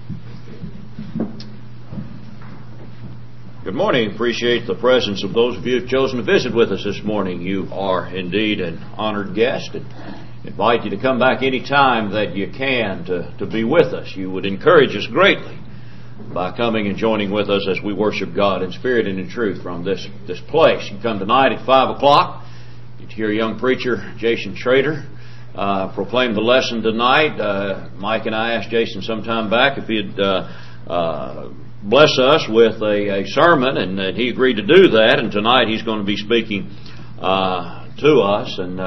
Good morning. Appreciate the presence of those of you who have chosen to visit with us this morning. You are indeed an honored guest, and invite you to come back any time that you can to be with us. You would encourage us greatly by coming and joining with us as we worship God in spirit and in truth from this place. You come tonight at 5 o'clock. You'd hear young preacher Jason Schrader proclaim the lesson tonight. Mike and I asked Jason some time back if he'd bless us with a sermon, and he agreed to do that. And tonight he's going to be speaking to us. And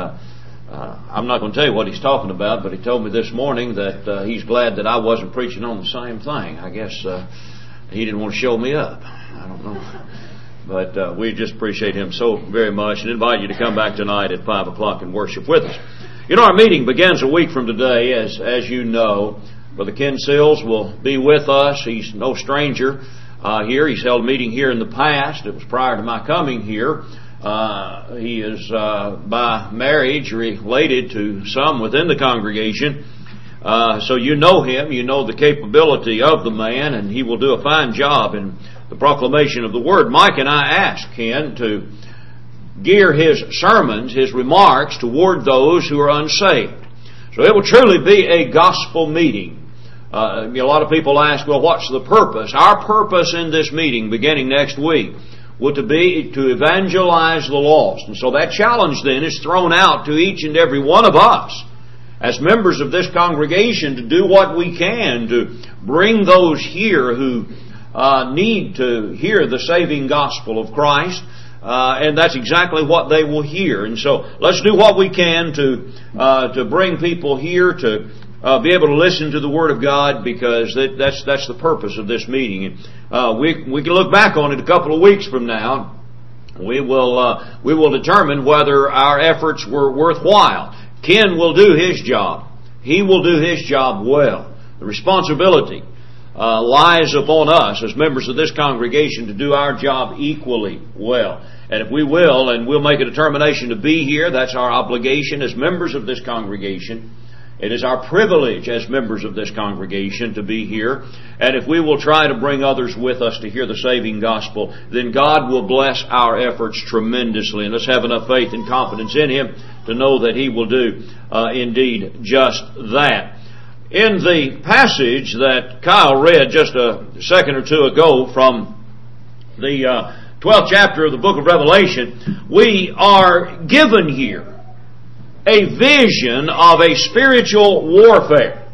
I'm not going to tell you what he's talking about, but he told me this morning that he's glad that I wasn't preaching on the same thing. I guess he didn't want to show me up. I don't know. But we just appreciate him so very much and invite you to come back tonight at 5 o'clock and worship with us. You know, our meeting begins a week from today, as you know. Brother Ken Sills will be with us. He's no stranger here. He's held a meeting here in the past. It was prior to my coming here. He is by marriage related to some within the congregation. So you know him. You know the capability of the man, and he will do a fine job in the proclamation of the Word. Mike and I asked Ken to gear his sermons, his remarks, toward those who are unsaved. So it will truly be a gospel meeting. A lot of people ask, well, what's the purpose? Our purpose in this meeting, beginning next week, would be to evangelize the lost. And so that challenge then is thrown out to each and every one of us as members of this congregation to do what we can to bring those here who need to hear the saving gospel of Christ. And that's exactly what they will hear. And so let's do what we can to bring people here to be able to listen to the Word of God, because that's the purpose of this meeting. And we can look back on it a couple of weeks from now. We will determine whether our efforts were worthwhile. Ken will do his job. He will do his job well. The responsibility lies upon us as members of this congregation to do our job equally well. And if we will, and we'll make a determination to be here, that's our obligation as members of this congregation. It is our privilege as members of this congregation to be here. And if we will try to bring others with us to hear the saving gospel, then God will bless our efforts tremendously. And let's have enough faith and confidence in Him to know that He will do indeed just that. In the passage that Kyle read just a second or two ago from the 12th chapter of the book of Revelation, we are given here a vision of a spiritual warfare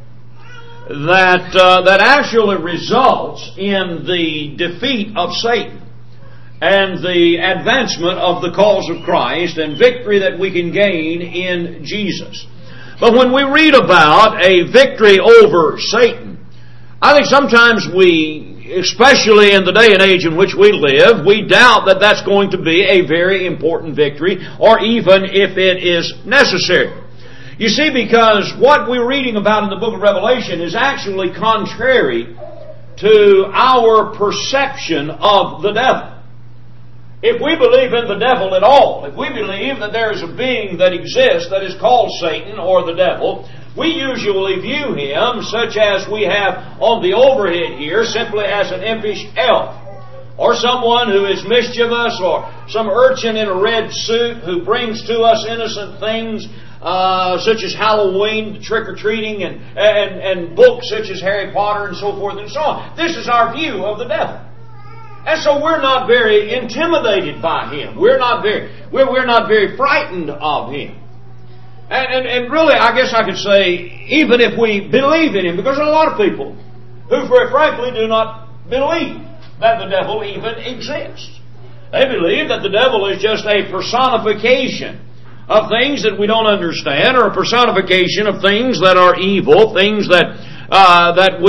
that actually results in the defeat of Satan and the advancement of the cause of Christ and victory that we can gain in Jesus. But when we read about a victory over Satan, I think sometimes we, especially in the day and age in which we live, we doubt that that's going to be a very important victory, or even if it is necessary. You see, because what we're reading about in the book of Revelation is actually contrary to our perception of the devil. If we believe in the devil at all, if we believe that there is a being that exists that is called Satan or the devil, we usually view him, such as we have on the overhead here, simply as an impish elf, or someone who is mischievous, or some urchin in a red suit who brings to us innocent things such as Halloween, trick-or-treating, and books such as Harry Potter and so forth and so on. This is our view of the devil. And so we're not very intimidated by him. We're not very frightened of him. And really, I guess I could say, even if we believe in him, because there are a lot of people who, very frankly, do not believe that the devil even exists. They believe that the devil is just a personification of things that we don't understand, or a personification of things that are evil, things that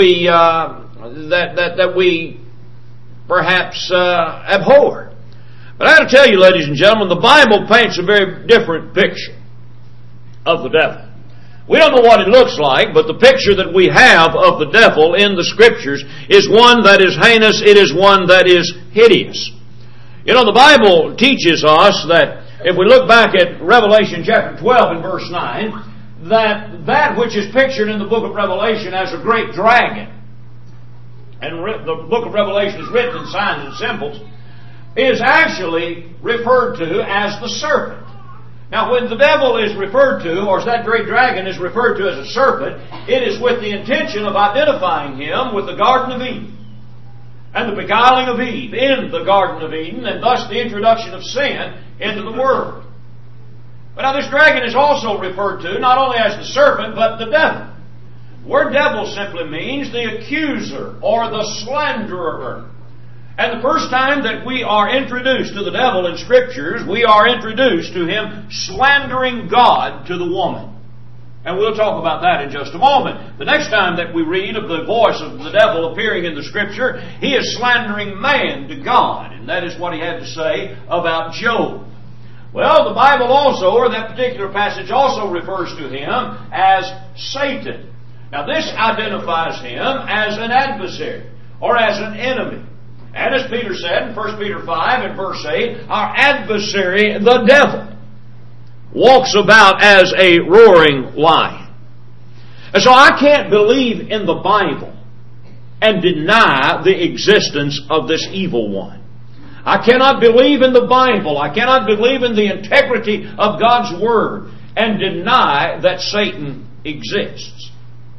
we perhaps abhor. But I got to tell you, ladies and gentlemen, the Bible paints a very different picture of the devil. We don't know what it looks like, but the picture that we have of the devil in the Scriptures is one that is heinous. It is one that is hideous. You know, the Bible teaches us that if we look back at Revelation chapter 12 and verse 9, that which is pictured in the book of Revelation as a great dragon and the book of Revelation is written in signs and symbols, is actually referred to as the serpent. Now, when the devil is referred to, or that great dragon is referred to as a serpent, it is with the intention of identifying him with the Garden of Eden and the beguiling of Eve in the Garden of Eden, and thus the introduction of sin into the world. But now this dragon is also referred to not only as the serpent, but the devil. The word devil simply means the accuser or the slanderer. And the first time that we are introduced to the devil in Scriptures, we are introduced to him slandering God to the woman. And we'll talk about that in just a moment. The next time that we read of the voice of the devil appearing in the Scripture, he is slandering man to God. And that is what he had to say about Job. Well, the Bible also, or that particular passage also refers to him as Satan. Now this identifies him as an adversary, or as an enemy. And as Peter said in 1 Peter 5 and verse 8, our adversary, the devil, walks about as a roaring lion. And so I can't believe in the Bible and deny the existence of this evil one. I cannot believe in the Bible, I cannot believe in the integrity of God's Word and deny that Satan exists.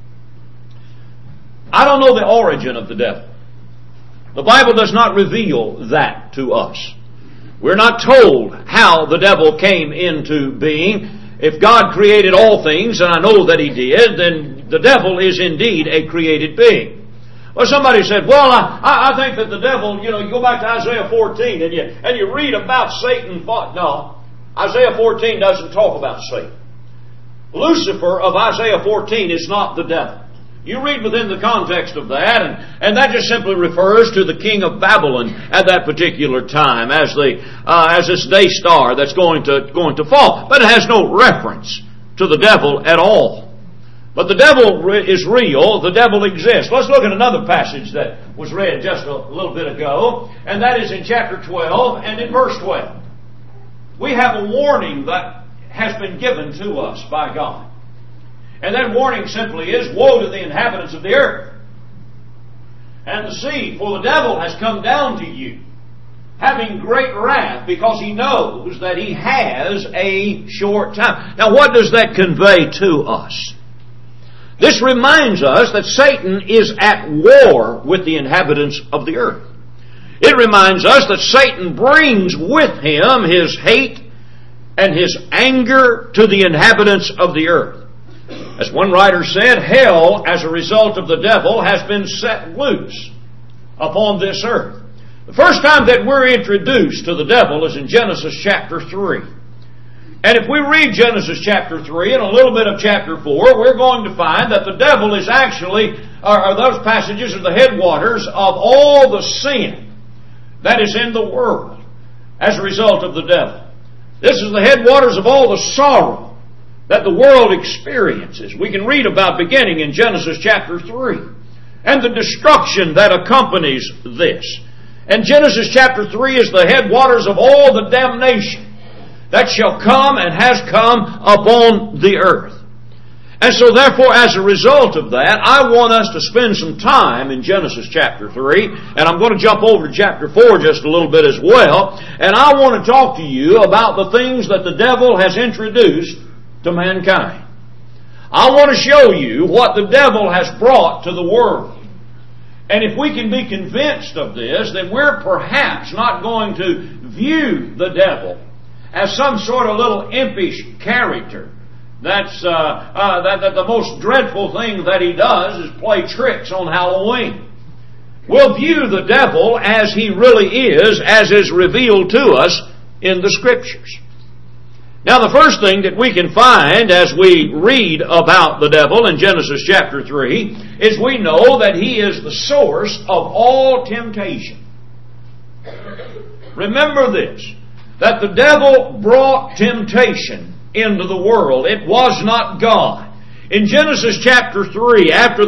I don't know the origin of the devil. The Bible does not reveal that to us. We're not told how the devil came into being. If God created all things, and I know that He did, then the devil is indeed a created being. Well, somebody said, well, I think that the devil, you go back to Isaiah 14 and you read about Satan. No, Isaiah 14 doesn't talk about Satan. Lucifer of Isaiah 14 is not the devil. You read within the context of that, and that just simply refers to the king of Babylon at that particular time as this day star that's going to fall. But it has no reference to the devil at all. But the devil is real. The devil exists. Let's look at another passage that was read just a little bit ago, and that is in chapter 12 and in verse 12. We have a warning that has been given to us by God. And that warning simply is, woe to the inhabitants of the earth and the sea, for the devil has come down to you, having great wrath, because he knows that he has a short time. Now, what does that convey to us? This reminds us that Satan is at war with the inhabitants of the earth. It reminds us that Satan brings with him his hate and his anger to the inhabitants of the earth. As one writer said, hell, as a result of the devil, has been set loose upon this earth. The first time that we're introduced to the devil is in Genesis chapter 3. And if we read Genesis chapter 3 and a little bit of chapter 4, we're going to find that the devil is actually, or those passages are the headwaters of all the sin that is in the world as a result of the devil. This is the headwaters of all the sorrow that the world experiences. We can read about beginning in Genesis chapter 3 and the destruction that accompanies this. And Genesis chapter 3 is the headwaters of all the damnation that shall come and has come upon the earth. And so therefore, as a result of that, I want us to spend some time in Genesis chapter 3, and I'm going to jump over to chapter 4 just a little bit as well, and I want to talk to you about the things that the devil has introduced to mankind. I want to show you what the devil has brought to the world. And if we can be convinced of this, then we're perhaps not going to view the devil as some sort of little impish character. That's that the most dreadful thing that he does is play tricks on Halloween. We'll view the devil as he really is, as is revealed to us in the Scriptures. Now, the first thing that we can find as we read about the devil in Genesis chapter 3 is we know that he is the source of all temptation. Remember this, that the devil brought temptation into the world. It was not God. In Genesis chapter 3, after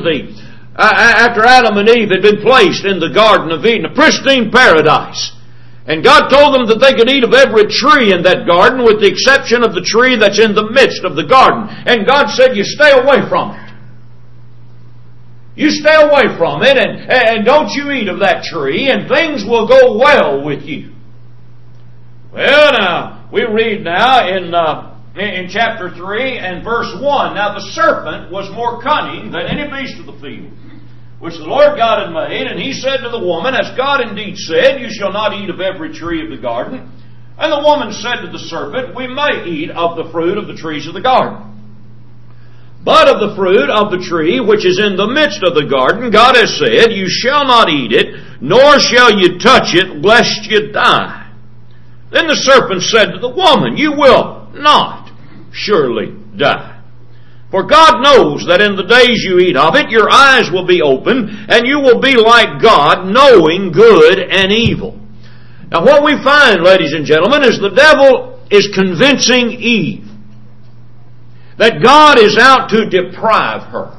Adam and Eve had been placed in the Garden of Eden, a pristine paradise, and God told them that they could eat of every tree in that garden with the exception of the tree that's in the midst of the garden. And God said, you stay away from it. You stay away from it and don't you eat of that tree, and things will go well with you. Well, now, we read now in chapter 3 and verse 1, Now the serpent was more cunning than any beast of the field, which the Lord God had made, and he said to the woman, As God indeed said, You shall not eat of every tree of the garden. And the woman said to the serpent, We may eat of the fruit of the trees of the garden. But of the fruit of the tree which is in the midst of the garden, God has said, You shall not eat it, nor shall you touch it, lest you die. Then the serpent said to the woman, You will not surely die. For God knows that in the days you eat of it, your eyes will be opened, and you will be like God, knowing good and evil. Now what we find, ladies and gentlemen, is the devil is convincing Eve that God is out to deprive her.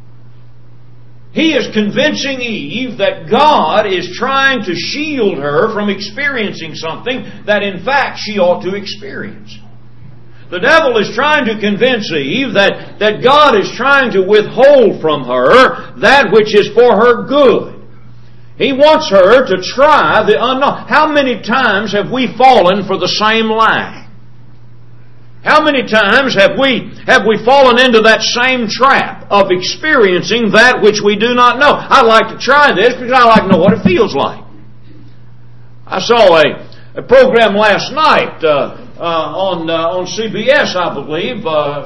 He is convincing Eve that God is trying to shield her from experiencing something that in fact she ought to experience. The devil is trying to convince Eve that God is trying to withhold from her that which is for her good. He wants her to try the unknown. How many times have we fallen for the same lie? How many times have we fallen into that same trap of experiencing that which we do not know? I'd like to try this because I like to know what it feels like. I saw a program last night on CBS, I believe,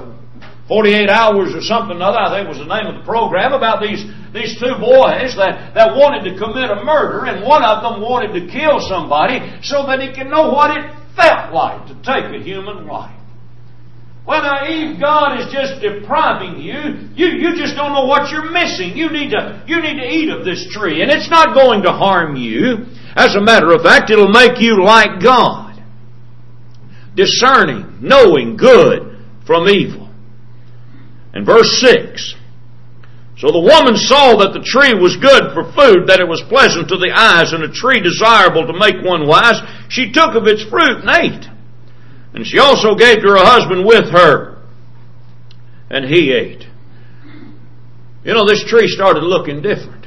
48 Hours or something or other, I think was the name of the program, about these two boys that wanted to commit a murder, and one of them wanted to kill somebody so that he could know what it felt like to take a human life. Well, now, Eve, God is just depriving you. You just don't know what you're missing. You need to eat of this tree, and it's not going to harm you. As a matter of fact, it'll make you like God, discerning, knowing good from evil. And verse 6, So the woman saw that the tree was good for food, that it was pleasant to the eyes, and a tree desirable to make one wise. She took of its fruit and ate. And she also gave to her husband with her, and he ate. You know, this tree started looking different.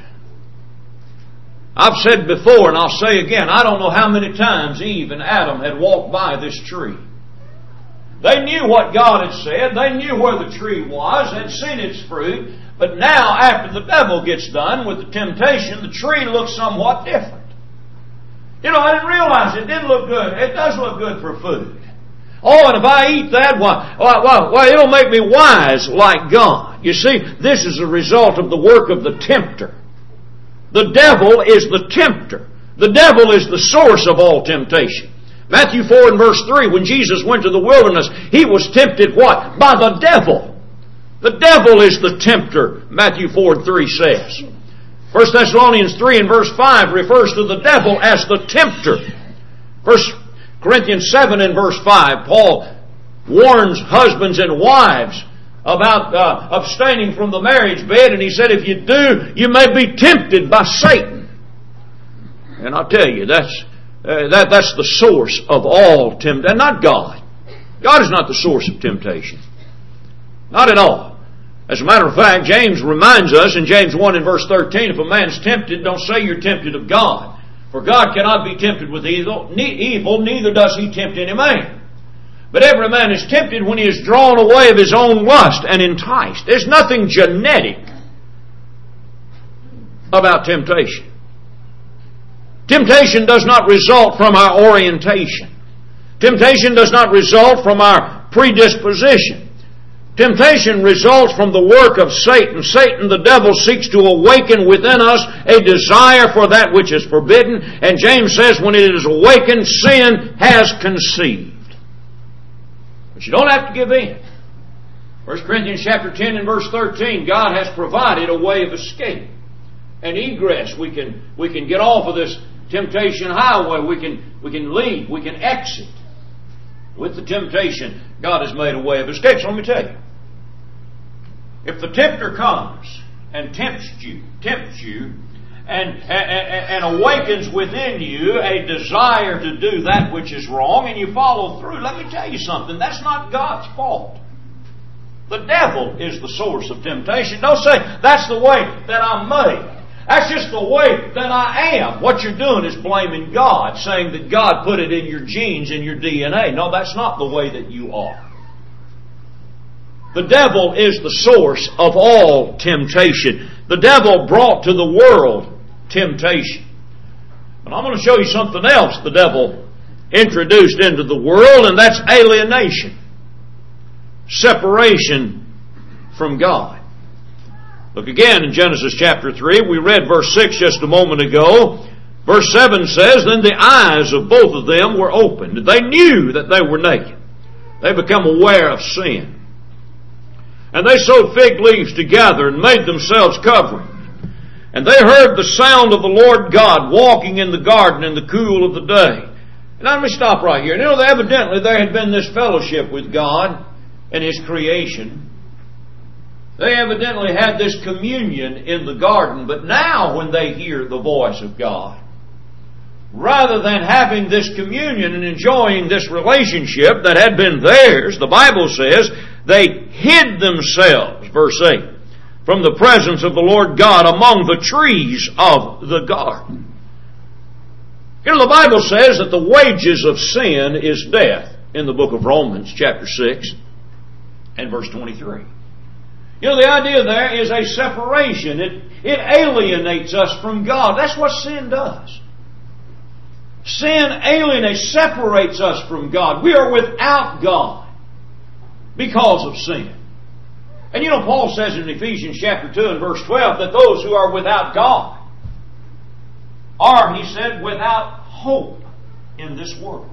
I've said before, and I'll say again, I don't know how many times Eve and Adam had walked by this tree. They knew what God had said. They knew where the tree was. They'd seen its fruit. But now, after the devil gets done with the temptation, the tree looks somewhat different. You know, I didn't realize it didn't look good. It does look good for food. Oh, and if I eat that, why, it'll make me wise like God. You see, this is a result of the work of the tempter. The devil is the tempter. The devil is the source of all temptation. Matthew 4 and verse 3, when Jesus went to the wilderness, He was tempted what? By the devil. The devil is the tempter, Matthew 4 and 3 says. 1 Thessalonians 3 and verse 5 refers to the devil as the tempter. 1 Corinthians 7 and verse 5, Paul warns husbands and wives about abstaining from the marriage bed, and he said, if you do, you may be tempted by Satan. And I'll tell you, that's the source of all temptation, not God. God is not the source of temptation. Not at all. As a matter of fact, James reminds us in James 1 and verse 13, if a man's tempted, don't say you're tempted of God. For God cannot be tempted with evil, neither does He tempt any man. But every man is tempted when he is drawn away of his own lust and enticed. There's nothing genetic about temptation. Temptation does not result from our orientation. Temptation does not result from our predisposition. Temptation results from the work of Satan. Satan, the devil, seeks to awaken within us a desire for that which is forbidden. And James says when it is awakened, sin has conceived. But you don't have to give in. 1 Corinthians chapter 10 and verse 13, God has provided a way of escape. An egress. We can get off of this temptation highway. We can leave. We can exit. With the temptation, God has made a way of escape. So let me tell you. If the tempter comes and tempts you, and awakens within you a desire to do that which is wrong, and you follow through, let me tell you something, that's not God's fault. The devil is the source of temptation. Don't say, that's the way that I'm made. That's just the way that I am. What you're doing is blaming God, saying that God put it in your genes, in your DNA. No, that's not the way that you are. The devil is the source of all temptation. The devil brought to the world temptation. But I'm going to show you something else the devil introduced into the world, and that's alienation. Separation from God. Look again in Genesis chapter 3. We read verse 6 just a moment ago. Verse 7 says, Then the eyes of both of them were opened. They knew that they were naked. They become aware of sin. And they sewed fig leaves together and made themselves coverings. And they heard the sound of the Lord God walking in the garden in the cool of the day. Now let me stop right here. Evidently there had been this fellowship with God and His creation. They evidently had this communion in the garden, but now when they hear the voice of God, rather than having this communion and enjoying this relationship that had been theirs, the Bible says, they hid themselves, verse 8, from the presence of the Lord God among the trees of the garden. The Bible says that the wages of sin is death in the book of Romans, chapter 6 and verse 23. The idea there is a separation. It alienates us from God. That's what sin does. Sin alienates, separates us from God. We are without God because of sin. And Paul says in Ephesians chapter 2 and verse 12 that those who are without God are, he said, without hope in this world.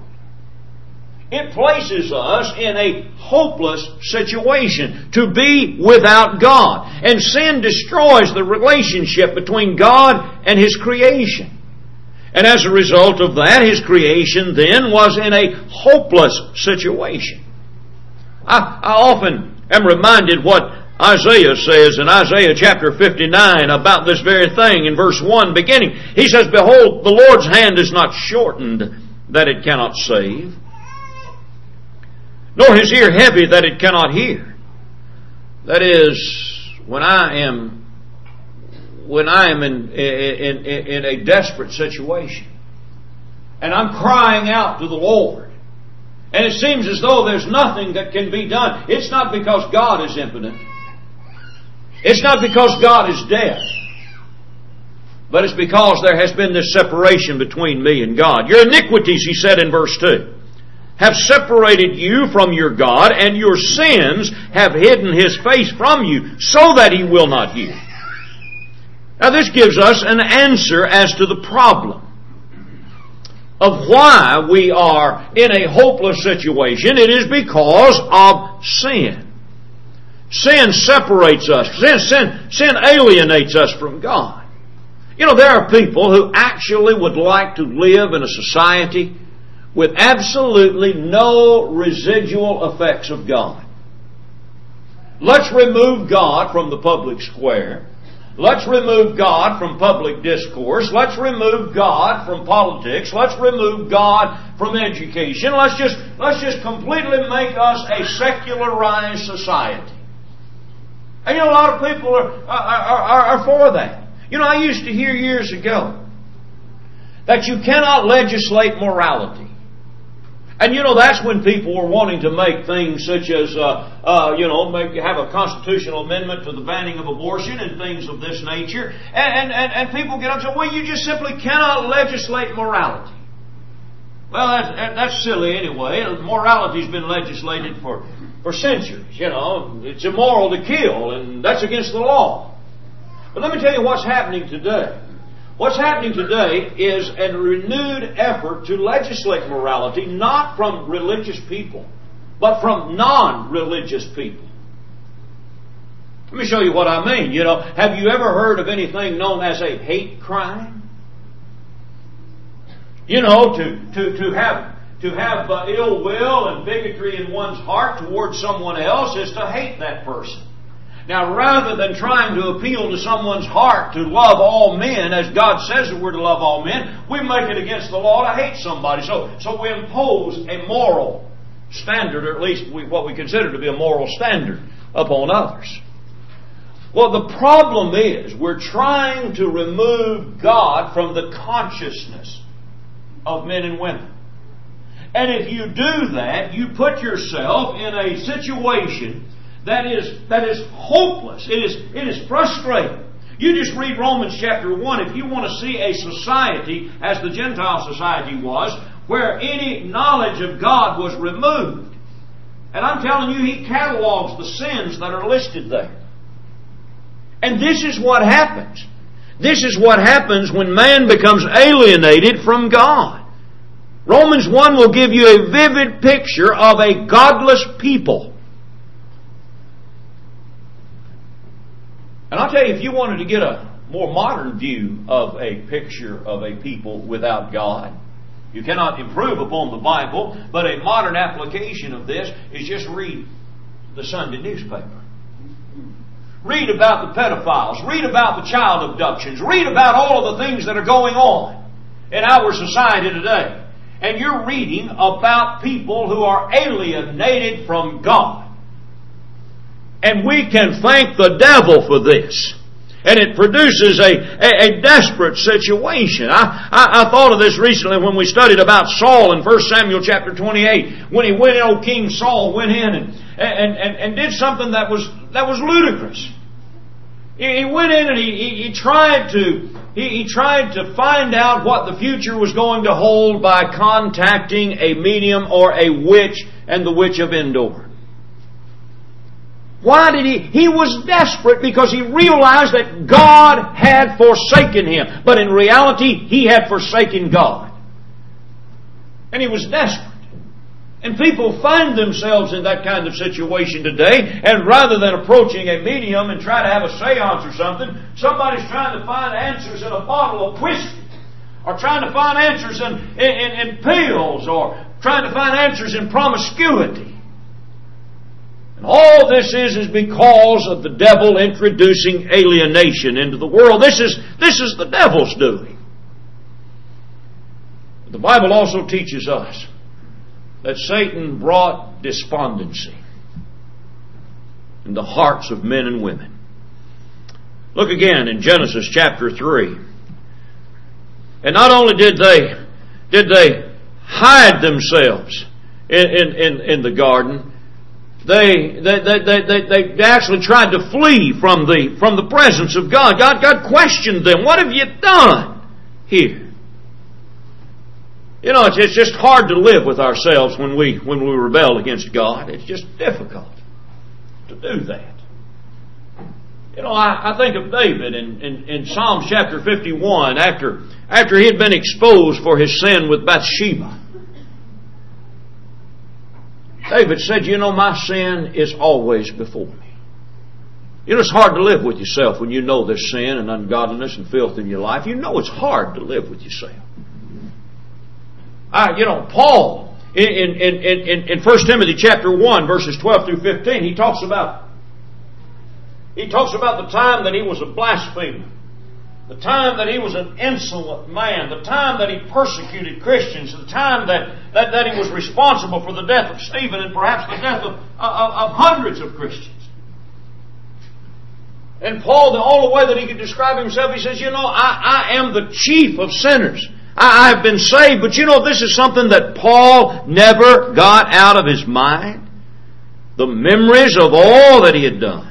It places us in a hopeless situation to be without God. And sin destroys the relationship between God and His creation. And as a result of that, His creation then was in a hopeless situation. I often am reminded what Isaiah says in Isaiah chapter 59 about this very thing in verse 1 beginning. He says, Behold, the Lord's hand is not shortened that it cannot save, nor His ear heavy that it cannot hear. That is, when I am in a desperate situation, and I'm crying out to the Lord, and it seems as though there's nothing that can be done. It's not because God is impotent. It's not because God is deaf. But it's because there has been this separation between me and God. Your iniquities, he said in verse 2, have separated you from your God, and your sins have hidden His face from you, so that He will not hear. Now this gives us an answer as to the problem of why we are in a hopeless situation. It is because of sin. Sin separates us. Sin alienates us from God. There are people who actually would like to live in a society with absolutely no residual effects of God. Let's remove God from the public square. Let's remove God from public discourse. Let's remove God from politics. Let's remove God from education. Let's just completely make us a secularized society. And a lot of people are for that. I used to hear years ago that you cannot legislate morality. And that's when people were wanting to make things such as, have a constitutional amendment to the banning of abortion and things of this nature. And people get up and say, well, you just simply cannot legislate morality. Well, that's silly anyway. Morality's been legislated for centuries. It's immoral to kill, and that's against the law. But let me tell you what's happening today. What's happening today is a renewed effort to legislate morality, not from religious people, but from non-religious people. Let me show you what I mean. Have you ever heard of anything known as a hate crime? To have ill will and bigotry in one's heart towards someone else is to hate that person. Now, rather than trying to appeal to someone's heart to love all men, as God says that we're to love all men, we make it against the law to hate somebody. So we impose a moral standard, or at least what we consider to be a moral standard, upon others. Well, the problem is we're trying to remove God from the consciousness of men and women. And if you do that, you put yourself in a situation that is hopeless. It is frustrating. You just read Romans chapter 1 if you want to see a society as the Gentile society was, where any knowledge of God was removed. And I'm telling you, He catalogs the sins that are listed there. And this is what happens. This is what happens when man becomes alienated from God. Romans 1 will give you a vivid picture of a godless people. And I'll tell you, if you wanted to get a more modern view of a picture of a people without God, you cannot improve upon the Bible, but a modern application of this is just read the Sunday newspaper. Read about the pedophiles. Read about the child abductions. Read about all of the things that are going on in our society today. And you're reading about people who are alienated from God. And we can thank the devil for this. And it produces a desperate situation. I thought of this recently when we studied about Saul in 1 Samuel chapter 28. When he went in, old King Saul went in and did something that was ludicrous. He went in and he tried to find out what the future was going to hold by contacting a medium or a witch and the witch of Endor. Why did he was desperate because he realized that God had forsaken him. But in reality, he had forsaken God. And he was desperate. And people find themselves in that kind of situation today, and rather than approaching a medium and try to have a seance or something, somebody's trying to find answers in a bottle of whiskey, or trying to find answers in pills, or trying to find answers in promiscuity. And all this is because of the devil introducing alienation into the world. This is the devil's doing. The Bible also teaches us that Satan brought despondency in the hearts of men and women. Look again in Genesis chapter 3. And not only did they hide themselves in the garden, they actually tried to flee from the presence of God. God questioned them. What have you done here? You know, it's just hard to live with ourselves when we rebel against God. It's just difficult to do that. You know, I think of David in Psalms chapter 51 after he had been exposed for his sin with Bathsheba. David said, you know, my sin is always before me. You know, it's hard to live with yourself when you know there's sin and ungodliness and filth in your life. You know it's hard to live with yourself. Paul, in 1 Timothy chapter 1, verses 12 through 15, he talks about the time that he was a blasphemer, the time that he was an insolent man, the time that he persecuted Christians, the time that he was responsible for the death of Stephen and perhaps the death of hundreds of Christians. And Paul, the only way that he could describe himself, he says, I am the chief of sinners. I have been saved, but this is something that Paul never got out of his mind. The memories of all that he had done.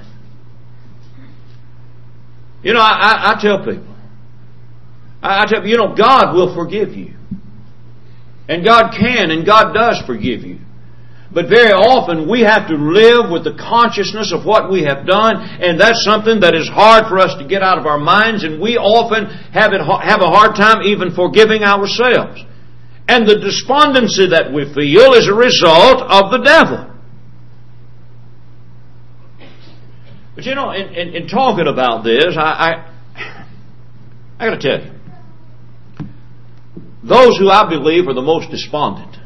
I tell people, God will forgive you. And God can and God does forgive you. But very often we have to live with the consciousness of what we have done, and that's something that is hard for us to get out of our minds, and we often have a hard time even forgiving ourselves. And the despondency that we feel is a result of the devil. But in talking about this, I got to tell you, those who I believe are the most despondent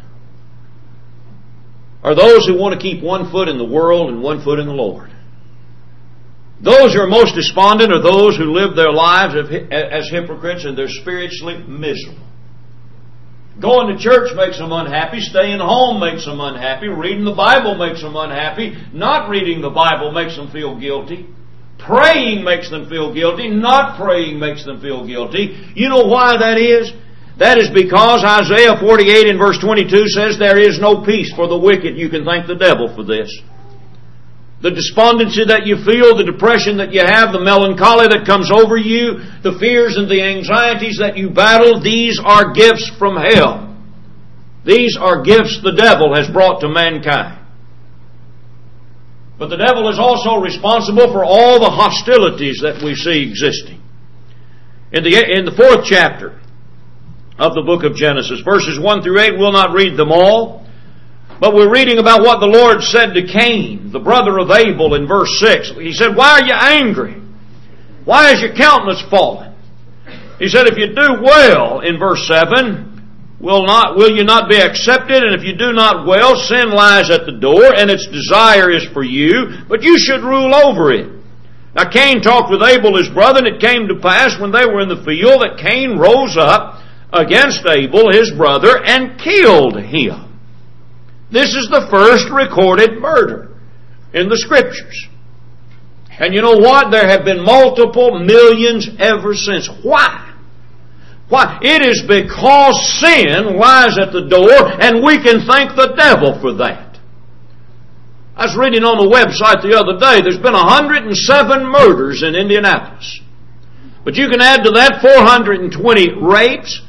are those who want to keep one foot in the world and one foot in the Lord. Those who are most despondent are those who live their lives as hypocrites and they're spiritually miserable. Going to church makes them unhappy. Staying home makes them unhappy. Reading the Bible makes them unhappy. Not reading the Bible makes them feel guilty. Praying makes them feel guilty. Not praying makes them feel guilty. You know why that is? That is because Isaiah 48 and verse 22 says, there is no peace for the wicked. You can thank the devil for this. The despondency that you feel, the depression that you have, the melancholy that comes over you, the fears and the anxieties that you battle, these are gifts from hell. These are gifts the devil has brought to mankind. But the devil is also responsible for all the hostilities that we see existing. In the 4th chapter of the book of Genesis, verses 1 through 8, we'll not read them all. But we're reading about what the Lord said to Cain, the brother of Abel, in verse 6. He said, why are you angry? Why is your countenance fallen? He said, if you do well, in verse 7, will you not be accepted? And if you do not well, sin lies at the door, and its desire is for you, but you should rule over it. Now Cain talked with Abel his brother, and it came to pass when they were in the field that Cain rose up against Abel his brother and killed him. This is the first recorded murder in the Scriptures. And you know what? There have been multiple millions ever since. Why? Why? It is because sin lies at the door, and we can thank the devil for that. I was reading on the website the other day, there's been 107 murders in Indianapolis. But you can add to that 420 rapes,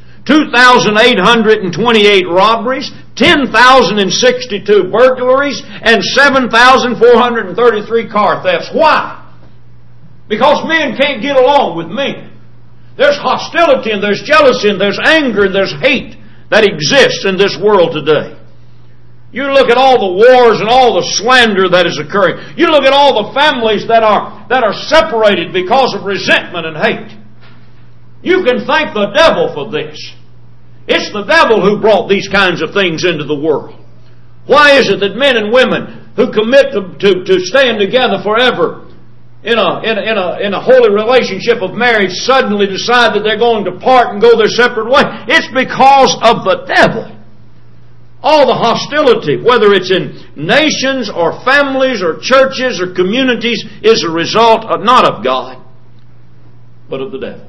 2,828 robberies, 10,062 burglaries, and 7,433 car thefts. Why? Because men can't get along with men. There's hostility and there's jealousy and there's anger and there's hate that exists in this world today. You look at all the wars and all the slander that is occurring. You look at all the families that are separated because of resentment and hate. You can thank the devil for this. It's the devil who brought these kinds of things into the world. Why is it that men and women who commit to staying together forever in a holy relationship of marriage suddenly decide that they're going to part and go their separate way? It's because of the devil. All the hostility, whether it's in nations or families or churches or communities, is a result of, not of God, but of the devil.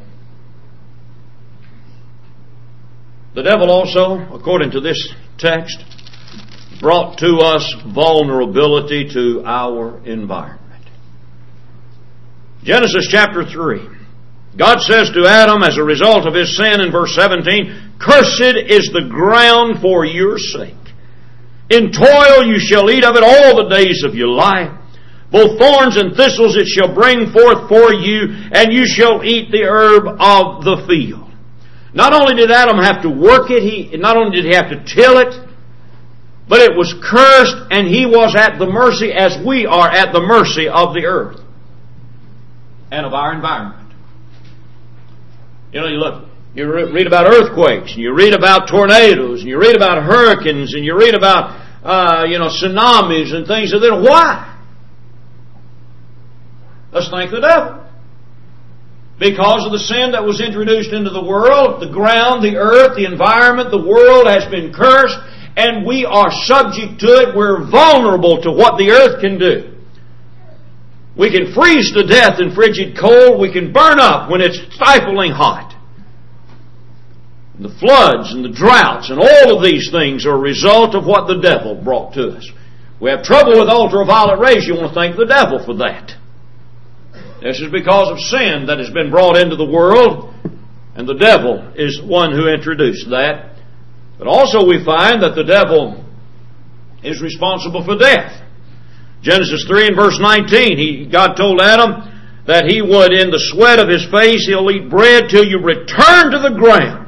The devil also, according to this text, brought to us vulnerability to our environment. Genesis chapter 3. God says to Adam, as a result of his sin in verse 17, cursed is the ground for your sake. In toil you shall eat of it all the days of your life. Both thorns and thistles it shall bring forth for you, and you shall eat the herb of the field. Not only did Adam have to work it, not only did he have to till it, but it was cursed, and he was at the mercy, as we are at the mercy of the earth and of our environment. You know, you read about earthquakes, and you read about tornadoes, and you read about hurricanes, and you read about tsunamis and things like that. Why? Let's thank the devil. Because of the sin that was introduced into the world, the ground, the earth, the environment, the world has been cursed, and we are subject to it. We're vulnerable to what the earth can do. We can freeze to death in frigid cold. We can burn up when it's stifling hot. And the floods and the droughts and all of these things are a result of what the devil brought to us. We have trouble with ultraviolet rays. You want to thank the devil for that. This is because of sin that has been brought into the world, and the devil is one who introduced that. But also we find that the devil is responsible for death. Genesis 3 and verse 19, God told Adam that he would, in the sweat of his face, he'll eat bread till you return to the ground.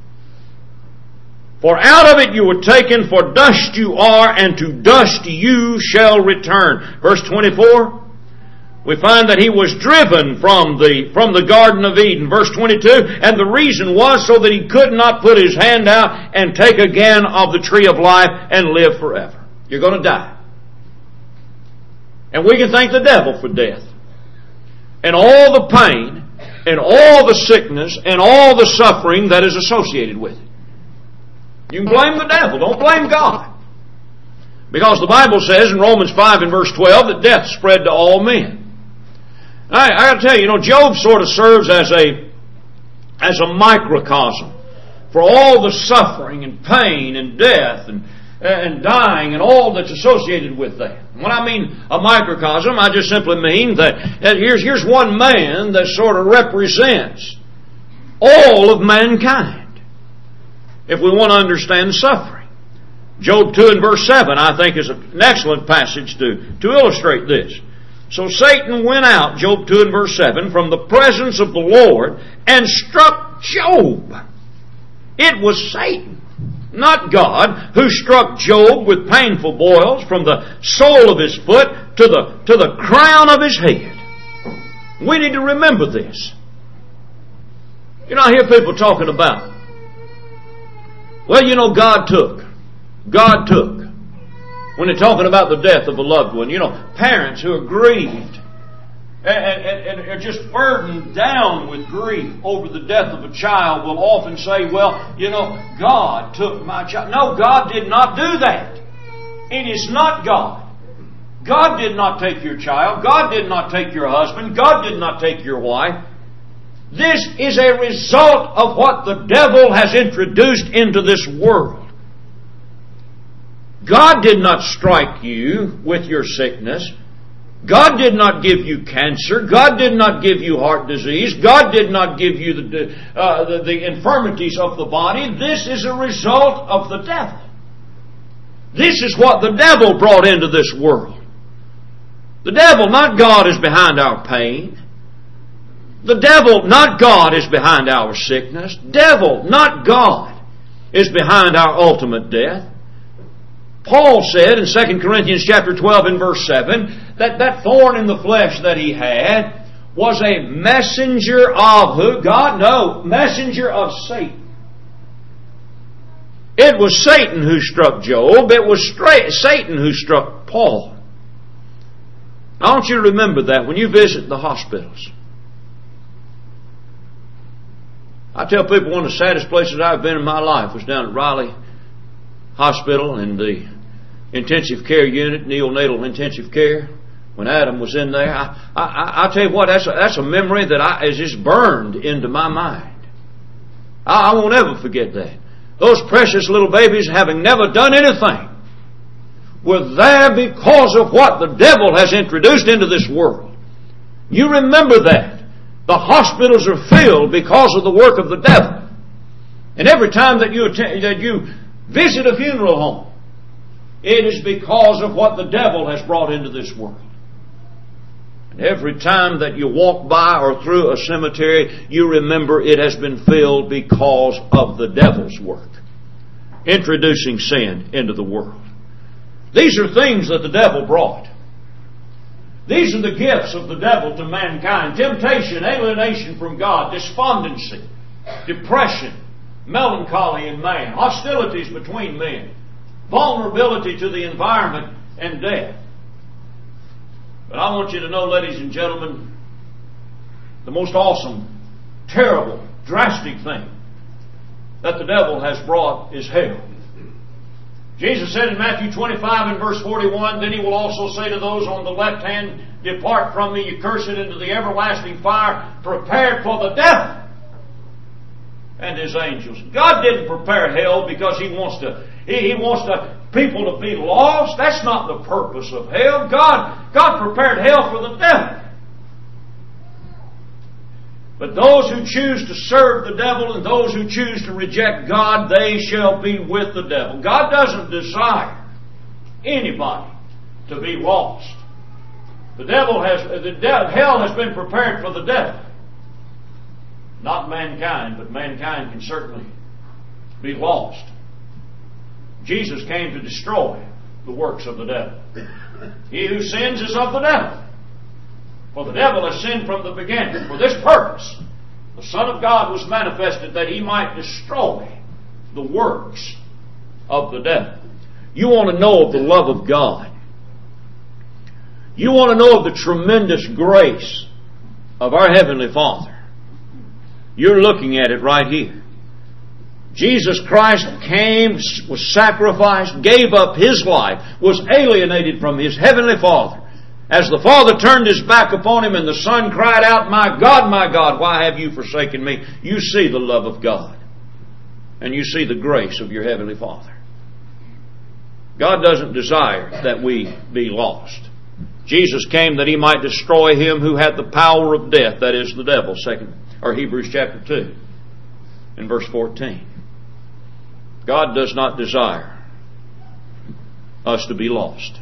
For out of it you were taken, for dust you are, and to dust you shall return. Verse 24, we find that he was driven from the Garden of Eden. Verse 22, and the reason was so that he could not put his hand out and take again of the tree of life and live forever. You're going to die. And we can thank the devil for death. And all the pain, and all the sickness, and all the suffering that is associated with it. You can blame the devil. Don't blame God. Because the Bible says in Romans 5 and verse 12 that death spread to all men. I got to tell you, Job sort of serves as a microcosm for all the suffering and pain and death and dying and all that's associated with that. When I mean a microcosm, I just simply mean that here's one man that sort of represents all of mankind, if we want to understand suffering. Job 2 and verse 7, I think, is an excellent passage to illustrate this. So Satan went out, Job 2 and verse 7, from the presence of the Lord and struck Job. It was Satan, not God, who struck Job with painful boils from the sole of his foot to the crown of his head. We need to remember this. I hear people talking about, God took. When they're talking about the death of a loved one, parents who are grieved and are just burdened down with grief over the death of a child will often say, God took my child. No, God did not do that. It is not God. God did not take your child. God did not take your husband. God did not take your wife. This is a result of what the devil has introduced into this world. God did not strike you with your sickness. God did not give you cancer. God did not give you heart disease. God did not give you the infirmities of the body. This is a result of the devil. This is what the devil brought into this world. The devil, not God, is behind our pain. The devil, not God, is behind our sickness. Devil, not God, is behind our ultimate death. Paul said in 2 Corinthians chapter 12 and verse 7 that thorn in the flesh that he had was a messenger of who? God? No, messenger of Satan. It was Satan who struck Job. It was Satan who struck Paul. I want you to remember that when you visit the hospitals. I tell people one of the saddest places I've been in my life was down at Riley Hospital in the intensive care unit, neonatal intensive care, when Adam was in there. I tell you what, that's a memory that is just burned into my mind. I won't ever forget that. Those precious little babies, having never done anything, were there because of what the devil has introduced into this world. You remember that. The hospitals are filled because of the work of the devil. And every time that you visit a funeral home, it is because of what the devil has brought into this world. And every time that you walk by or through a cemetery, you remember it has been filled because of the devil's work, introducing sin into the world. These are things that the devil brought. These are the gifts of the devil to mankind. Temptation, alienation from God, despondency, depression, melancholy in man, hostilities between men, vulnerability to the environment, and death. But I want you to know, ladies and gentlemen, the most awesome, terrible, drastic thing that the devil has brought is hell. Jesus said in Matthew 25 and verse 41, "Then he will also say to those on the left hand, 'Depart from me, you cursed, into the everlasting fire prepared for the devil and his angels.'" God didn't prepare hell because He wants people to be lost. That's not the purpose of hell. God prepared hell for the devil. But those who choose to serve the devil and those who choose to reject God, they shall be with the devil. God doesn't desire anybody to be lost. Hell has been prepared for the devil. Not mankind, but mankind can certainly be lost. Jesus came to destroy the works of the devil. He who sins is of the devil. For the devil has sinned from the beginning. For this purpose, the Son of God was manifested that He might destroy the works of the devil. You want to know of the love of God. You want to know of the tremendous grace of our Heavenly Father. You're looking at it right here. Jesus Christ came, was sacrificed, gave up His life, was alienated from His Heavenly Father. As the Father turned His back upon Him and the Son cried out, my God, why have you forsaken me? You see the love of God. And you see the grace of your Heavenly Father. God doesn't desire that we be lost. Jesus came that He might destroy him who had the power of death, that is the devil, Hebrews chapter 2 and verse 14. God does not desire us to be lost.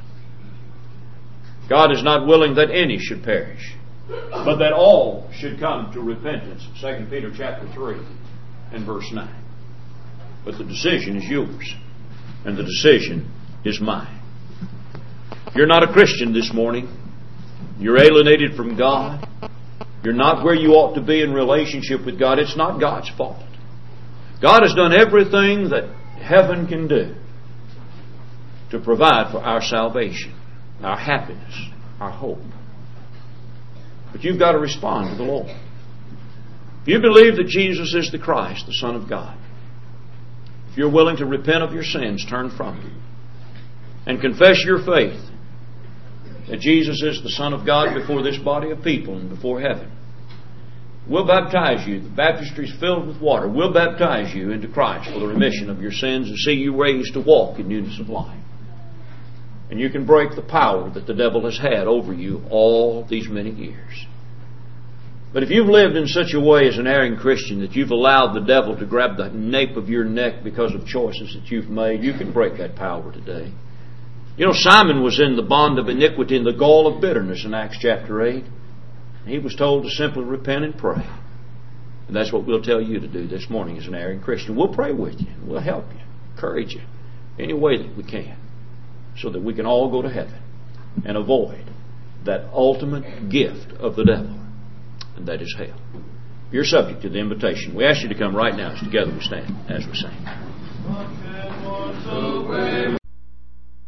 God is not willing that any should perish, but that all should come to repentance. 2 Peter chapter 3 and verse 9. But the decision is yours, and the decision is mine. If you're not a Christian this morning, you're alienated from God, you're not where you ought to be in relationship with God, it's not God's fault. God has done everything that heaven can do to provide for our salvation, our happiness, our hope. But you've got to respond to the Lord. If you believe that Jesus is the Christ, the Son of God, if you're willing to repent of your sins, turn from them, and confess your faith that Jesus is the Son of God before this body of people and before heaven, we'll baptize you. The baptistry is filled with water. We'll baptize you into Christ for the remission of your sins and see you raised to walk in newness of life. And you can break the power that the devil has had over you all these many years. But if you've lived in such a way as an erring Christian that you've allowed the devil to grab the nape of your neck because of choices that you've made, you can break that power today. You know, Simon was in the bond of iniquity and the gall of bitterness in Acts chapter 8. He was told to simply repent and pray. And that's what we'll tell you to do this morning as an erring Christian. We'll pray with you. We'll help you, encourage you, any way that we can, so that we can all go to heaven and avoid that ultimate gift of the devil, and that is hell. If you're subject to the invitation, we ask you to come right now as together we stand as we sing.